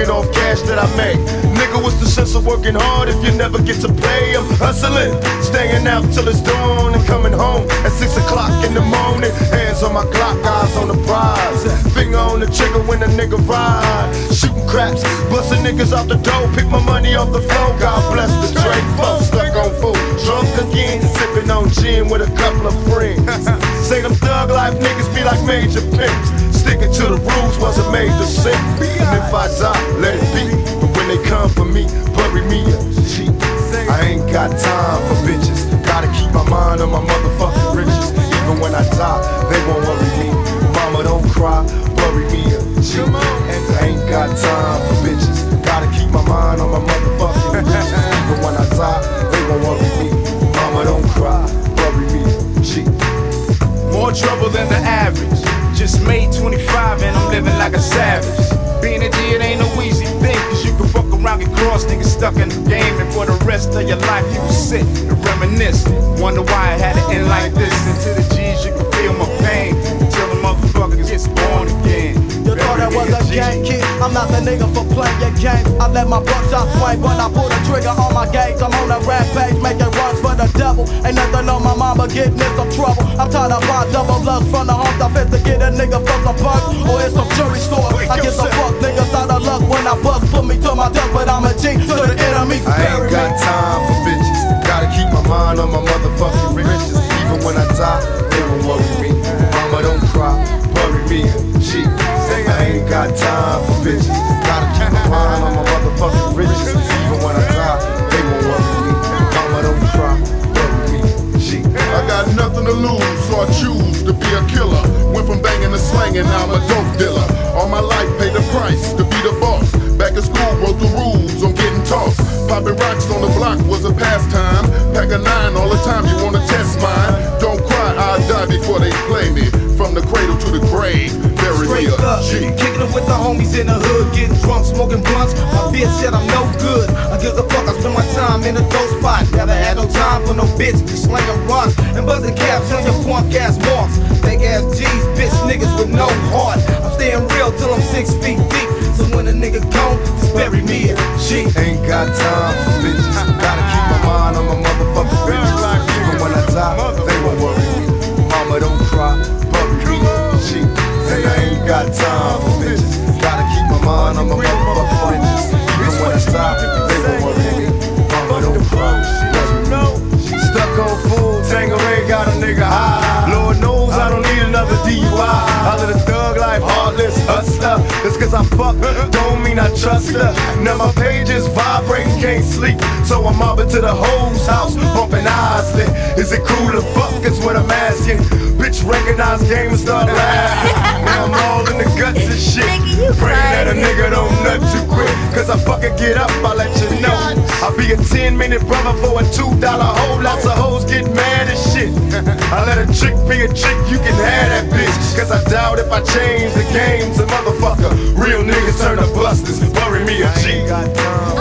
living off cash that I make. Nigga, what's the sense of working hard if you never get to play? I'm hustling, staying out till it's dawn and coming home at 6 o'clock in the morning. Hands on my clock, eyes on the prize. Finger on the trigger when a nigga ride. Shooting craps, busting niggas off the door. Pick my money off the floor. God bless the Drake folks. Stuck on food, drunk again, sipping on gin with a couple of friends. Say them thug life niggas be like major pimps. Sticking to the rules wasn't made to sin. And if I die, let it be. But when they come for me, bury me up. Gee, I ain't got time for bitches. Gotta keep my mind on my motherfucking riches. Even when I die, they won't worry me. Mama, don't cry, bury me up. Gee, I ain't got time for bitches. Gotta keep my mind on my motherfucking riches. Even when I die, they won't worry me. Mama, don't cry, bury me up. Gee. More trouble than the average. Just made 25 and I'm living like a savage. Being a G, it ain't no easy thing, cause you can fuck around, get crossed, niggas stuck in the game, and for the rest of your life you will sit and reminisce. Wonder why it had to end like this. And to the G's you can feel my pain until the motherfucker gets born again. You thought that was a game, kid? I'm not the nigga for playing your game. I let my buckshot swing when I pull the trigger on my gauge. I'm on a rampage, making runs for the devil. Ain't nothing on my mama getting in some trouble. I'm tired of buying double lust from the homes. I fit to get a nigga for some bucks or in some jewelry store. I get some fuck niggas out of luck when I bust. Put me to my death, but I'm a G to the enemy. I ain't got time for bitches. Gotta keep my mind on my motherfucking riches. Even when I die, they won't worry me. Mama, don't cry, bury me up. Gee, I ain't got time for bitches. Gotta keep my mind on my motherfucking riches. Even when I die, they won't worry me. Mama, don't cry, bury me up. Gee, I got nothing to lose, so I choose to be a killer. Went from banging to slanging, now I'm a dope dealer. All my life paid the price to be the boss. Back in school, wrote the rules on getting tossed. Popping rocks on the block was a pastime. Pack a 9 all the time, you wanna test mine? Don't cry, I'll die before they play me. From the cradle to the grave, bury me up. G. Kicking it with the homies in the hood, getting drunk, smoking blunts. My bitch said I'm no good. I give a fuck, I spend my time in a dope spot. Never had no time for no bitch, just slinging runs and buzzing caps on your punk ass marks. Fake ass G's, bitch niggas with no heart. I'm staying real till I'm 6 feet deep. So when a nigga gone, just bury me up. G. Ain't got time for bitches. Gotta keep my mind on my motherfucking riches. Even when I die, they won't worry me. Mama, don't cry, bury me up. Gee, and I ain't got time for bitches. Gotta keep my mind on my motherfucking riches. Even when I die, they won't worry me. Mama, don't cry, bury me up. Stuck on food, Tangeray got a nigga high. Lord knows I don't need another DUI. I live a thug life, heartless hustler. Just cause I fuck, don't mean I trust her. Now my page is vibrating, can't sleep. So I'm mobbing to the hoes house, bumping eyes lit. Is it cool to fuck, is what I'm asking. Bitch recognize game and start laughing. Now I'm all in the guts and shit. Praying that a nigga don't nut too quick. Cause I fucking get up, I let you know. I'll be a 10-minute brother for a $2 hole. Lots of hoes get mad as shit. I let a chick be a chick, you can have that bitch. Cause I doubt if I change the games, a motherfucker. Real niggas turn to busters, bury me a G.